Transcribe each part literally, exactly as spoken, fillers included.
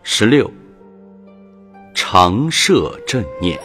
十六，常摄正念。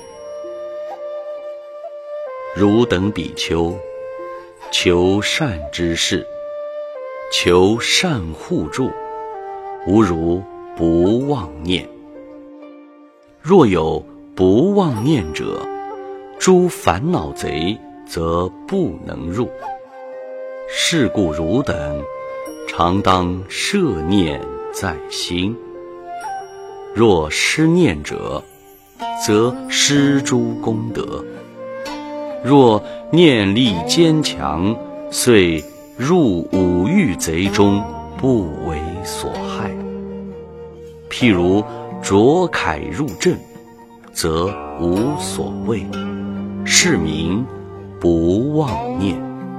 汝等比丘，求善之事，求善互助，无如不妄念。若有不妄念者，诸烦恼贼则不能入。是故汝等常当摄念在心。若失念者，则失诸功德。若念力坚强，遂入五欲贼中，不为所害。譬如着铠入阵，则无所谓，是名不妄念。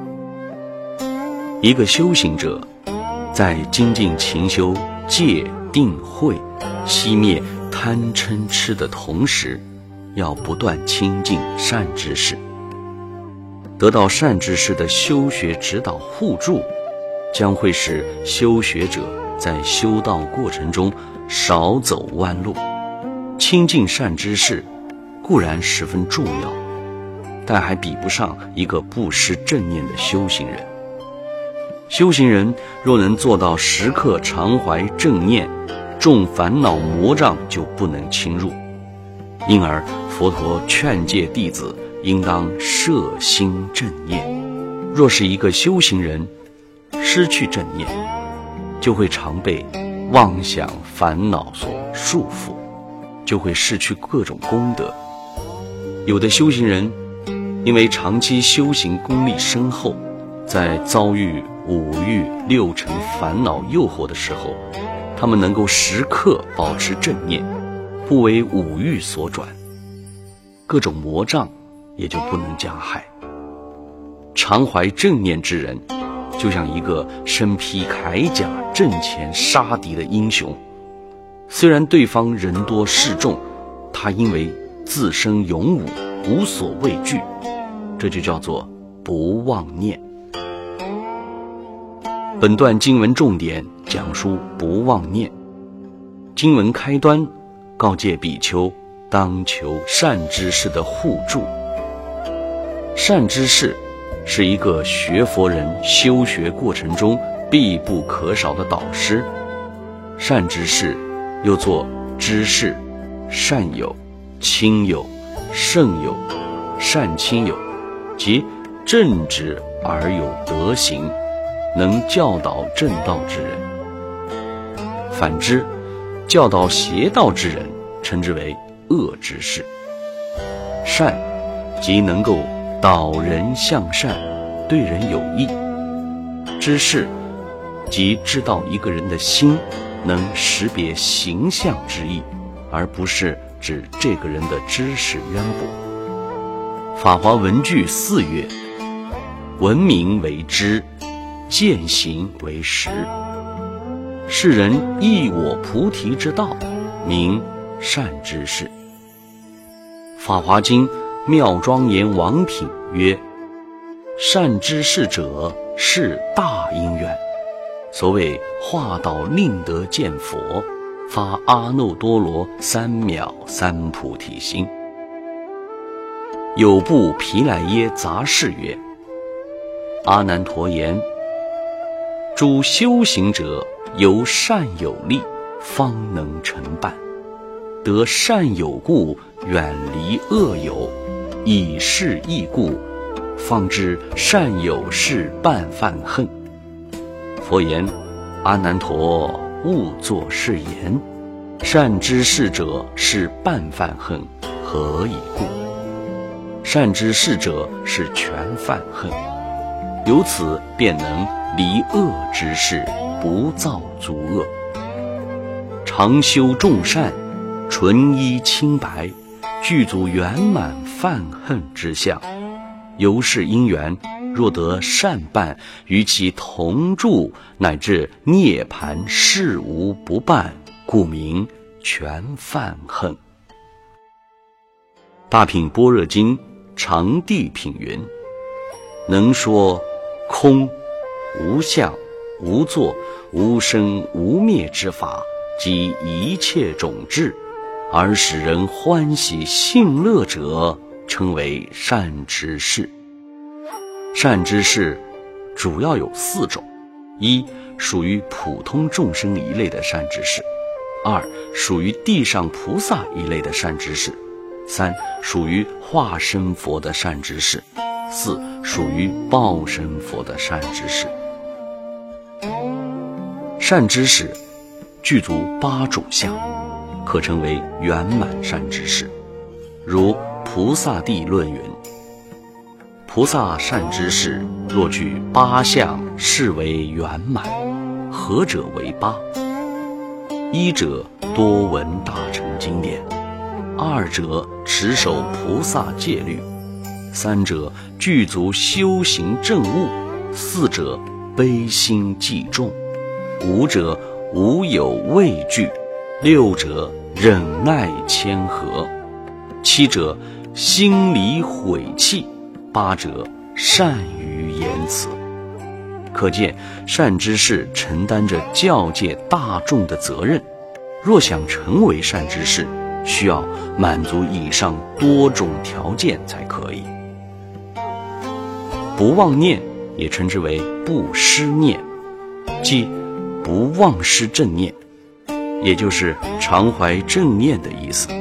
一个修行者在精进勤修戒定慧，熄灭贪嗔痴的同时，要不断亲近善知识。得到善知识的修学指导互助，将会使修学者在修道过程中少走弯路。亲近善知识固然十分重要，但还比不上一个不失正念的修行人。修行人若能做到时刻常怀正念，众烦恼魔障就不能侵入。因而佛陀劝诫弟子应当摄心正念。若是一个修行人失去正念，就会常被妄想烦恼所束缚，就会失去各种功德。有的修行人因为长期修行功力深厚，在遭遇五欲六尘烦恼诱惑的时候，他们能够时刻保持正念，不为五欲所转，各种魔障也就不能加害。常怀正念之人，就像一个身披铠甲阵前杀敌的英雄，虽然对方人多势众，他因为自身勇武，无所畏惧，这就叫做不妄念。本段经文重点讲述不妄念。经文开端告诫比丘当求善知识的互助。善知识是一个学佛人修学过程中必不可少的导师。善知识又作知识、善友、亲友、圣友、善亲友，即正直而有德行，能教导正道之人。反之，教导邪道之人称之为恶知识。善即能够导人向善，对人有益。知识即知道一个人的心，能识别形象之意，而不是指这个人的知识渊博。法华文句四曰：闻名为知，见行为实。世人忆我菩提之道，名善知识。法华经妙庄严王品曰：善知识者，是大因缘。所谓化导令得见佛，发阿耨多罗三藐三菩提心。有部毗赖耶杂事曰：阿难陀言，诸修行者由善有力，方能成办。得善有故，远离恶友，以是义故，方知善有是半犯恨。佛言：阿难陀，勿作是言。善知识者是半犯恨，何以故？善知识者是全犯恨，由此便能离恶之事，不造诸恶。常修众善，纯一清白，具足圆满犯恨之相。由是因缘，若得善伴，与其同住，乃至涅盘事无不办，故名全犯恨。大品般若经常地品云：能说空、无相、无作、无生无灭之法， 及一切种智，而使人欢喜信乐者，称为善知识。善知识主要有四种：一、属于普通众生一类的善知识；二、属于地上菩萨一类的善知识；三、属于化身佛的善知识；四、属于报身佛的善知识。善知识具足八种相，可称为圆满善知识。如菩萨地论云：菩萨善知识若具八相，是为圆满。何者为八？一者多闻大乘经典，二者持守菩萨戒律，三者具足修行正悟，四者悲心济众，五者无有畏惧，六者忍耐谦和，七者心离悔气，八者善于言辞。可见善知识承担着教戒大众的责任，若想成为善知识，需要满足以上多种条件才可以。不妄念也称之为不失念，即不忘失正念，也就是常怀正念的意思。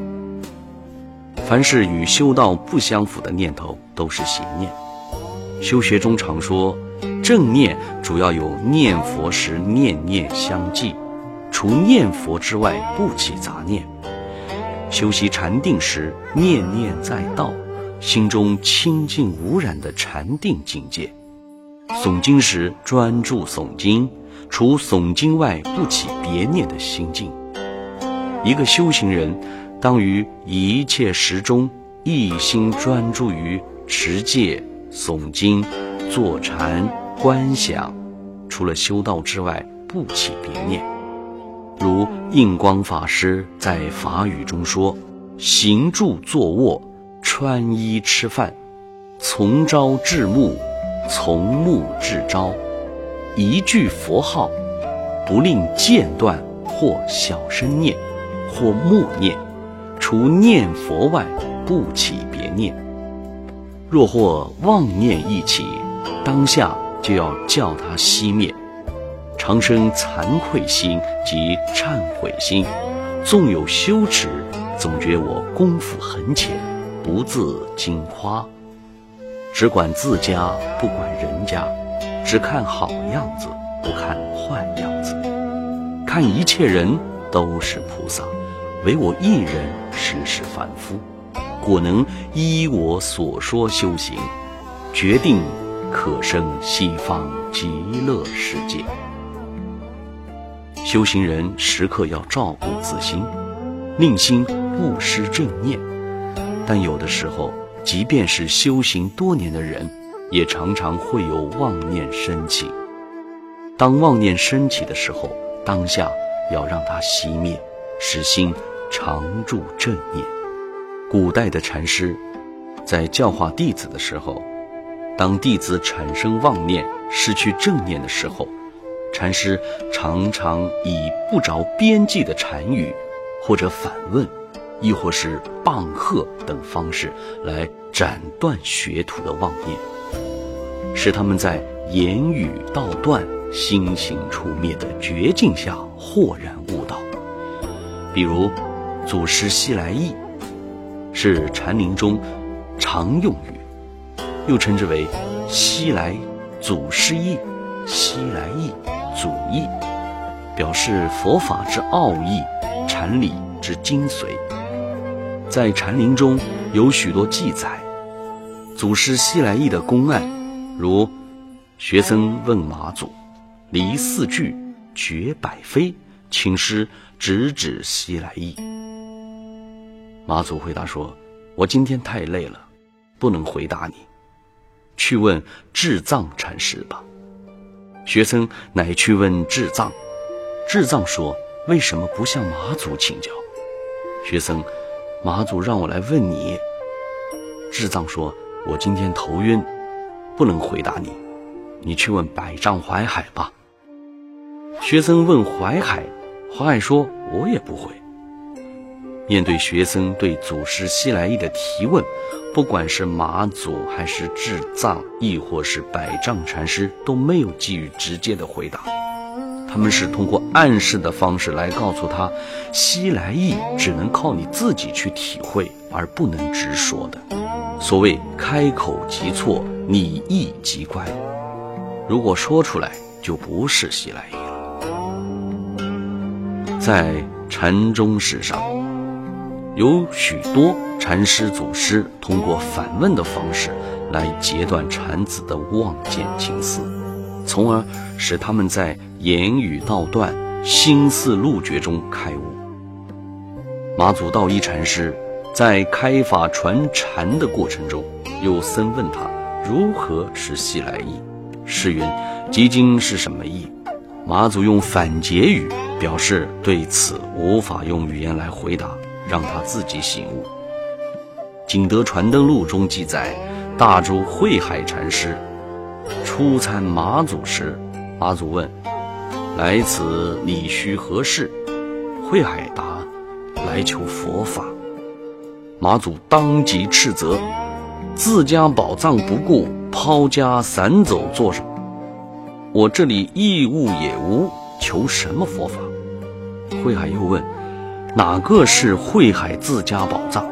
凡是与修道不相符的念头都是邪念。修学中常说，正念主要有念佛时念念相继，除念佛之外不起杂念。修习禅定时念念在道，心中清净无染的禅定境界。诵经时专注诵经，除诵经外不起别念的心境。一个修行人当于一切时中一心专注于持戒、诵经、坐禅、观想，除了修道之外不起别念。如印光法师在法语中说：行住坐卧，穿衣吃饭，从朝至暮，从暮至朝，一句佛号不令间断，或小声念，或默念，除念佛外不起别念。若或妄念一起，当下就要叫它熄灭，常生惭愧心及忏悔心，纵有羞耻，总觉我功夫很浅，不自矜夸，只管自家，不管人家，只看好样子，不看坏样子，看一切人都是菩萨，唯我一人实是凡夫，果能依我所说修行，决定可生西方极乐世界。修行人时刻要照顾自心，令心勿失正念。但有的时候，即便是修行多年的人，也常常会有妄念升起。当妄念升起的时候，当下要让它熄灭，使心常住正念。古代的禅师在教化弟子的时候，当弟子产生妄念，失去正念的时候，禅师常常以不着边际的禅语，或者反问，亦或是棒喝等方式来斩断学徒的妄念，使他们在言语道断、心行处灭的绝境下豁然悟道。比如祖师西来意是禅林中常用语，又称之为西来祖师意、西来意、祖意，表示佛法之奥义、禅理之精髓。在禅林中有许多记载祖师西来意的公案，如学僧问马祖：离四句，绝百非，请师直指西来意。马祖回答说：我今天太累了，不能回答你，去问智藏禅师吧。学僧乃去问智藏，智藏说：为什么不向马祖请教？学僧：马祖让我来问你。智藏说：我今天头晕，不能回答你，你去问百丈怀海吧。学僧问怀海， 华爱说，我也不会。面对学生对祖师西来意的提问，不管是马祖还是智藏，亦或是百丈禅师，都没有给予直接的回答。他们是通过暗示的方式来告诉他，西来意只能靠你自己去体会，而不能直说的。所谓开口即错，拟意即怪，如果说出来就不是西来意了。在禅宗史上，有许多禅师祖师通过反问的方式来截断禅子的妄见情思，从而使他们在言语道断、心思路绝中开悟。马祖道一禅师在开法传禅的过程中，有僧问他如何是西来意，是云即经是什么意？马祖用反诘语表示对此无法用语言来回答，让他自己醒悟。景德传灯录中记载，大珠慧海禅师初参马祖时，马祖问：来此你须何事？慧海答：来求佛法。马祖当即斥责：自家宝藏不顾，抛家散走做什么？我这里一物也无，求什么佛法？慧海又问：哪个是慧海自家宝藏？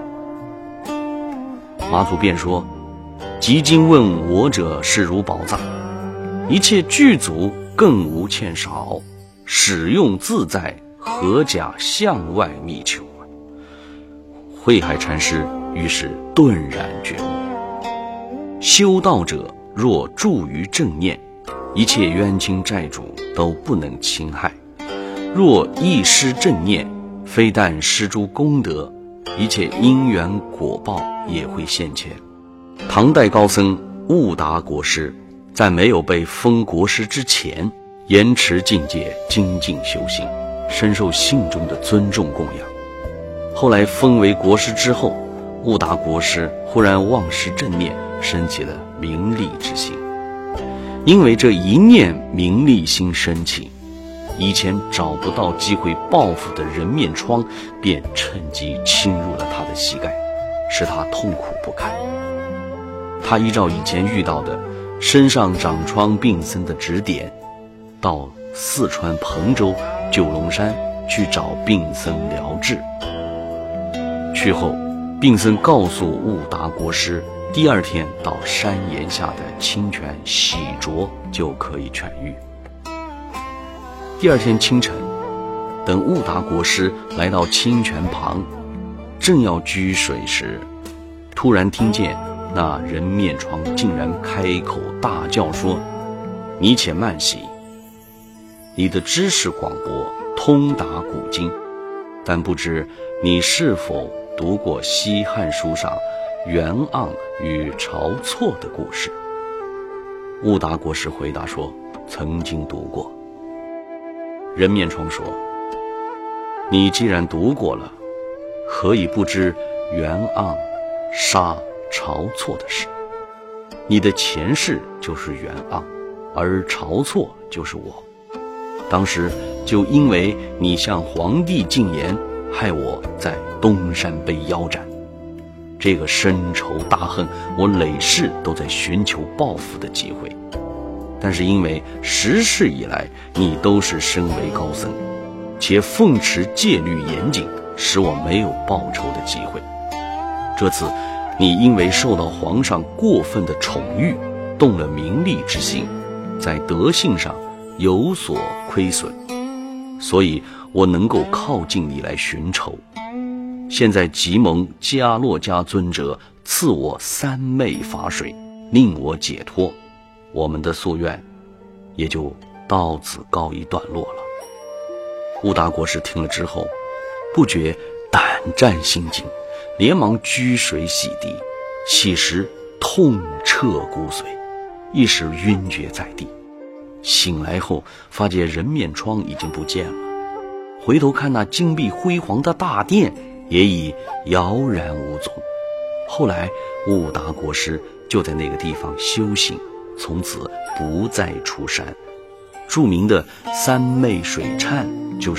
马祖便说：即今问我者是如宝藏，一切具足，更无欠少，使用自在，何假向外密求？慧海禅师于是顿然觉悟，修道者若住于正念，一切冤亲债主都不能侵害；若一失正念，非但失诸功德，一切因缘果报也会现前。唐代高僧悟达国师在没有被封国师之前，严持境界，精进修行，深受信众的尊重供养。后来封为国师之后，悟达国师忽然忘失正念，升起了名利之心。因为这一念名利心升起，以前找不到机会报复的人面疮便趁机侵入了他的膝盖，使他痛苦不堪。他依照以前遇到的身上长疮病僧的指点，到四川彭州、九龙山去找病僧疗治。去后，病僧告诉悟达国师，第二天到山岩下的清泉洗濯就可以痊愈。第二天清晨，等悟达国师来到清泉旁，正要居水时，突然听见那人面疮竟然开口大叫说：你且慢洗，你的知识广博，通达古今，但不知你是否读过西汉书上袁盎与晁错的故事？悟达国师回答说：曾经读过。人面疮说：你既然读过了，何以不知袁盎杀晁错的事？你的前世就是袁盎，而晁错就是我。当时就因为你向皇帝进言，害我在东山被腰斩。这个深仇大恨，我累世都在寻求报复的机会，但是因为十世以来你都是身为高僧，且奉持戒律严谨，使我没有报仇的机会。这次你因为受到皇上过分的宠遇，动了名利之心，在德性上有所亏损，所以我能够靠近你来寻仇。现在即蒙迦洛迦尊者赐我三昧法水，令我解脱，我们的夙愿也就到此告一段落了。悟达国师听了之后，不觉胆战心惊，连忙居水洗涤，洗时痛彻骨髓，一时晕厥在地。醒来后发觉人面疮已经不见了，回头看那金碧辉煌的大殿也已杳然无踪。后来悟达国师就在那个地方修行，从此不再出山。著名的三昧水忏就是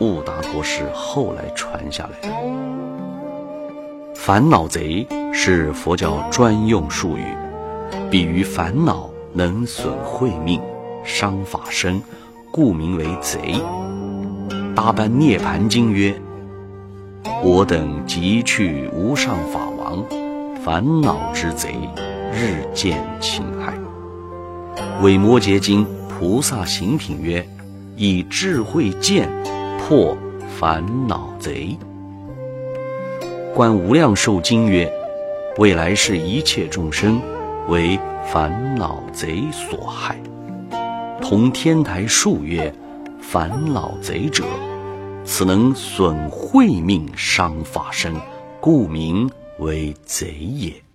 悟达国师后来传下来的。烦恼贼是佛教专用术语，比喻烦恼能损慧命、伤法身，故名为贼。大般涅盘经曰：我等即去无上法王，烦恼之贼日渐侵害。维摩诘经菩萨行品曰：以智慧剑破烦恼贼。观无量寿经曰：未来世一切众生为烦恼贼所害。同天台术曰：烦恼贼者，此能损慧命伤法身，故名为贼也。